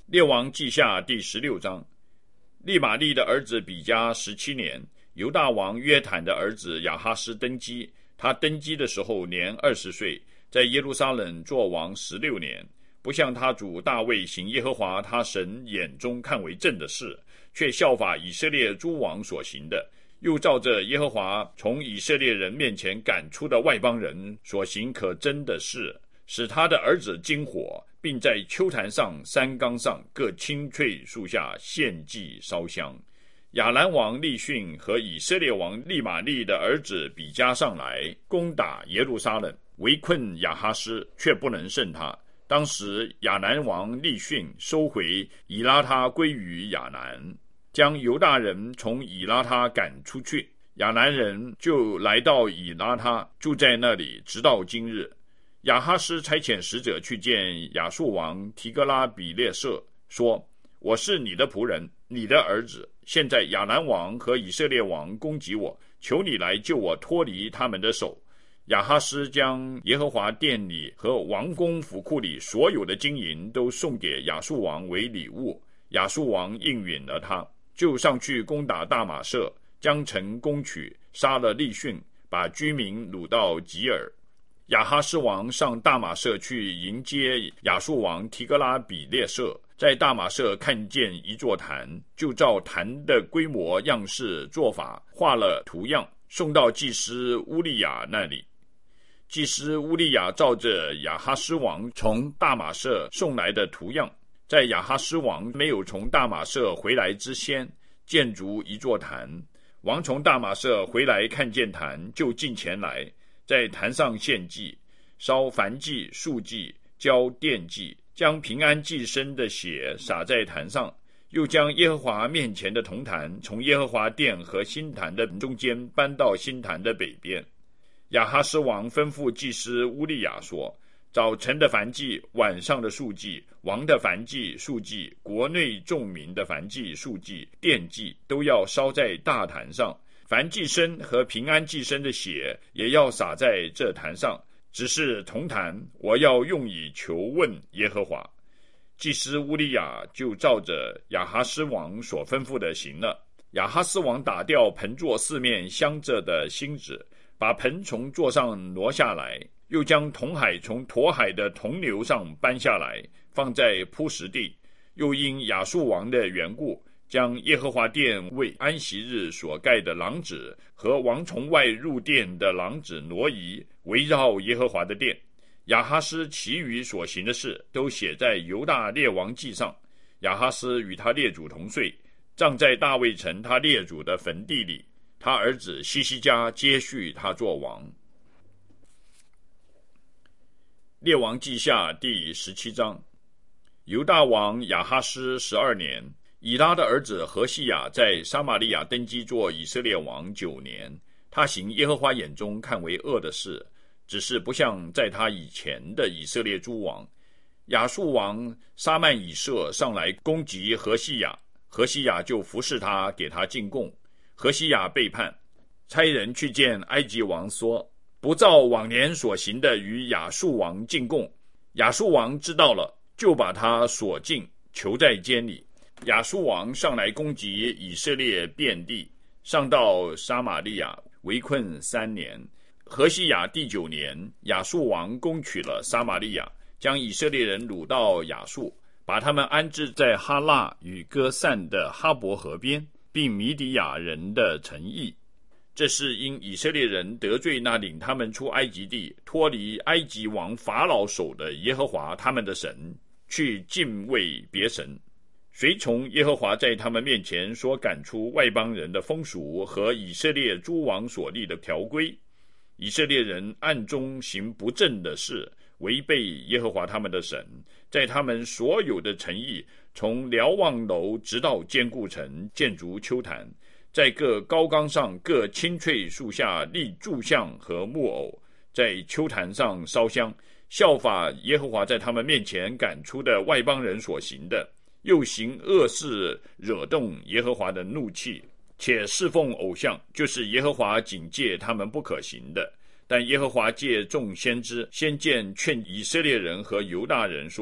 列王记下第16章。利玛利的儿子比加17年，犹大王约坦的儿子亚哈斯登基。他登基的时候年20岁，在耶路撒冷作王16年。不像他主大卫行耶和华他神眼中看为正的事，却效法以色列诸王所行的，又照着耶和华从以色列人面前赶出的外邦人所行可憎的事，使他的儿子经火，并在丘坛上、山冈上各青翠树下献祭烧香。亚兰王利逊和以色列王利玛利的儿子比加上来攻打耶路撒冷，围困亚哈斯，却不能胜他。当时亚南王利逊收回以拉他归于亚南，将犹大人从以拉他赶出去。亚南人就来到以拉他，住在那里直到今日。亚哈斯差遣使者去见亚述王提格拉比列色，说：我是你的仆人，你的儿子。现在亚兰王和以色列王攻击我，求你来救我脱离他们的手。亚哈斯将耶和华殿里和王宫府库里所有的金银都送给亚述王为礼物。亚述王应允了他，就上去攻打大马色，将城攻取，杀了利逊，把居民掳到吉尔。亚哈斯王上大马色去迎接亚述王提格拉比列色，在大马色看见一座坛，就照坛的规模样式做法画了图样，送到祭司乌利亚那里。祭司乌利亚照着亚哈斯王从大马色送来的图样，在亚哈斯王没有从大马色回来之先，建筑一座坛。王从大马色回来看见坛，就进前来，在坛上献祭，烧燔祭、素祭、交奠祭，将平安祭牲的血洒在坛上，又将耶和华面前的铜坛从耶和华殿和新坛的中间搬到新坛的北边。亚哈斯王吩咐祭司乌利亚说：早晨的燔祭、晚上的素祭、王的燔祭、素祭、国内众民的燔祭、素祭、奠祭，都要烧在大坛上。燔祭牲和平安祭牲的血也要洒在这坛上，只是铜坛我要用以求问耶和华。祭司乌利亚就照着亚哈斯王所吩咐的行了。亚哈斯王打掉盆座四面镶着的星子，把盆从座上挪下来，又将铜海从驼海的铜牛上搬下来，放在铺石地。又因亚述王的缘故，将耶和华殿为安息日所盖的廊子和王从外入殿的廊子挪移，围绕耶和华的殿。亚哈斯其余所行的事都写在犹大列王记上。亚哈斯与他列祖同睡，葬在大卫城他列祖的坟地里。他儿子希西家接续他做王。列王记下第17章。犹大王亚哈斯12年，以拉的儿子何西亚在撒玛利亚登基做以色列王9年。他行耶和华眼中看为恶的事，只是不像在他以前的以色列诸王。亚述王沙曼以色上来攻击何西亚，何西亚就服侍他，给他进贡。何西亚背叛，差人去见埃及王说：不照往年所行的与亚述王进贡。亚述王知道了，就把他锁禁，囚在监里。亚述王上来攻击以色列遍地，上到撒玛利亚，围困3年。何西亚第9年，亚述王攻取了撒玛利亚，将以色列人掳到亚述，把他们安置在哈腊与歌散的哈伯河边，并米底亚人的城邑。这是因以色列人得罪那领他们出埃及地、脱离埃及王法老手的耶和华他们的神，去敬畏别神，随从耶和华在他们面前所赶出外邦人的风俗和以色列诸王所立的条规。以色列人暗中行不正的事，违背耶和华他们的神，在他们所有的城邑，从瞭望楼直到坚固城，建筑丘坛，在各高冈上各青翠树下立柱像和木偶，在丘坛上烧香，效法耶和华在他们面前赶出的外邦人所行的，又行恶事，惹动耶和华的怒气，且侍奉偶像，就是耶和华警戒他们不可行的。但耶和华借众先知先见劝以色列人和犹大人说：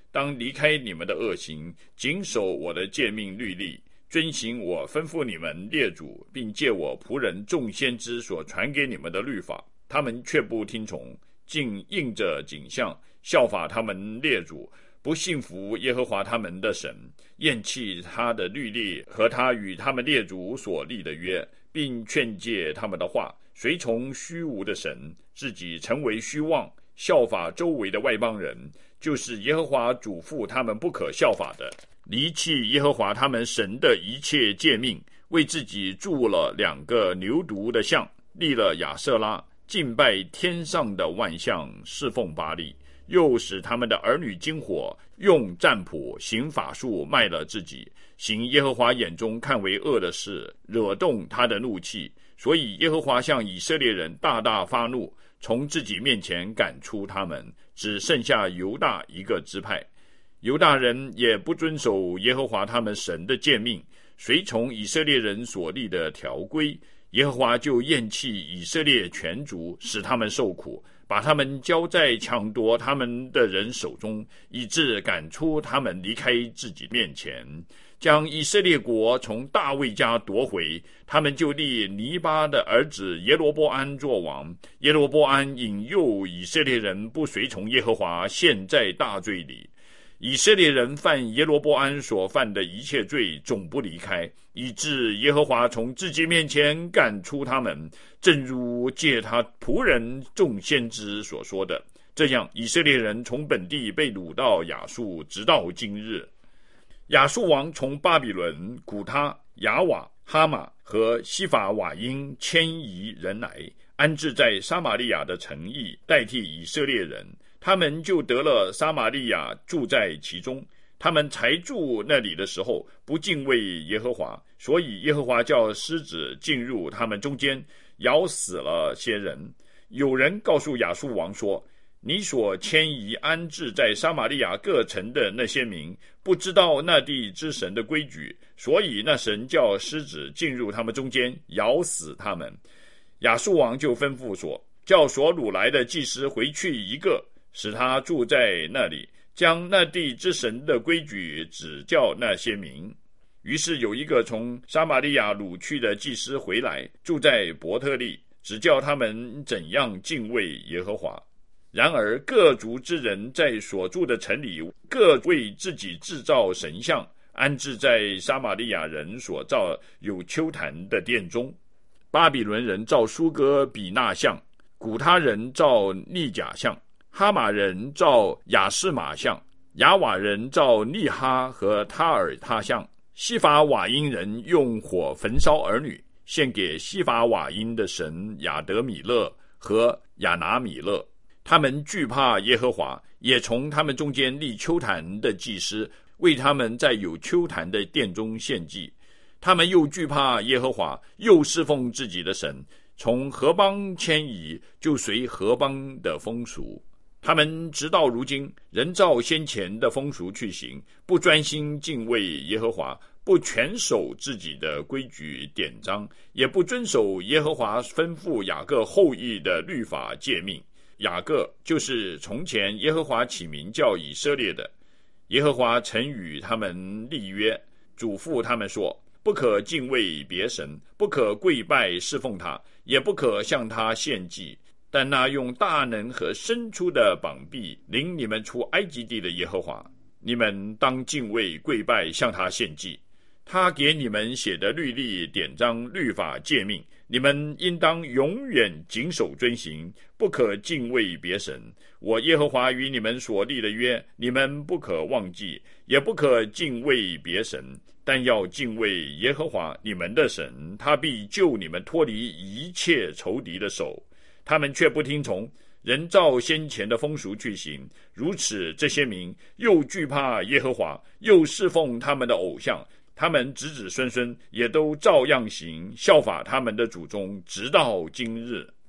当离开你们的恶行，谨守我的诫命律例，遵行我吩咐你们列祖，并借我仆人众先知所传给你们的律法。他们却不听从，竟应着景象，效法他们列祖，不信服耶和华他们的神，厌弃他的律例和他与他们列祖所立的约，并劝诫他们的话，随从虚无的神，自己成为虚妄，效法周围的外邦人，就是耶和华嘱咐他们不可效法的，离弃耶和华他们神的一切诫命，为自己铸了2个牛犊的像，立了亚舍拉，敬拜天上的万象，侍奉巴力，又使他们的儿女经火，用占卜行法术，卖了自己，行耶和华眼中看为恶的事，惹动他的怒气。所以耶和华向以色列人大大发怒，从自己面前赶出他们，只剩下犹大一个支派。犹大人也不遵守耶和华他们神的诫命，随从以色列人所立的条规，耶和华就厌弃以色列全族，使他们受苦，把他们交在抢夺他们的人手中，以致赶出他们离开自己面前，将以色列国从大卫家夺回。他们就立尼巴的儿子耶罗波安作王。耶罗波安引诱以色列人不随从耶和华，陷在大罪里。以色列人犯耶罗波安所犯的一切罪，总不离开，以致耶和华从自己面前赶出他们，正如借他仆人众先知所说的。这样以色列人从本地被掳到亚述，直到今日。亚述王从巴比伦、古他、亚瓦、哈马和西法瓦因迁移人来，安置在撒玛利亚的城邑，代替以色列人。他们就得了撒玛利亚，住在其中。他们才住那里的时候，不敬畏耶和华，所以耶和华叫狮子进入他们中间，咬死了些人。有人告诉亚述王说，你所迁移安置在撒玛利亚各城的那些民，不知道那地之神的规矩，所以那神叫狮子进入他们中间，咬死他们。亚述王就吩咐说，叫所掳来的祭司回去一个，使他住在那里，将那地之神的规矩指教那些民。于是有一个从撒玛利亚掳去的祭司回来，住在伯特利，指教他们怎样敬畏耶和华。然而各族之人在所住的城里，各为自己制造神像，安置在撒玛利亚人所造有丘坛的殿中。巴比伦人造苏哥比纳像，古他人造利甲像，哈马人造亚士玛像，亚瓦人造利哈和他尔他像。西法瓦因人用火焚烧儿女，献给西法瓦因的神亚德米勒和亚拿米勒。他们惧怕耶和华，也从他们中间立丘坛的祭司，为他们在有丘坛的殿中献祭。他们又惧怕耶和华，又侍奉自己的神，从何邦迁移，就随何邦的风俗。他们直到如今仍照先前的风俗去行，不专心敬畏耶和华，不全守自己的规矩典章，也不遵守耶和华吩咐雅各后裔的律法诫命。雅各就是从前耶和华起名叫以色列的。耶和华曾与他们立约，嘱咐他们说，不可敬畏别神，不可跪拜侍奉他，也不可向他献祭。但那用大能和伸出的膀臂领你们出埃及地的耶和华，你们当敬畏跪拜，向他献祭。他给你们写的律例典章律法诫命，你们应当永远谨守遵行，不可敬畏别神。我耶和华与你们所立的约，你们不可忘记，也不可敬畏别神，但要敬畏耶和华你们的神，他必救你们脱离一切仇敌的手。他们却不听从，仍照先前的风俗去行，如此这些民又惧怕耶和华，又侍奉他们的偶像，他们子子孙孙也都照样行，效法他们的祖宗，直到今日。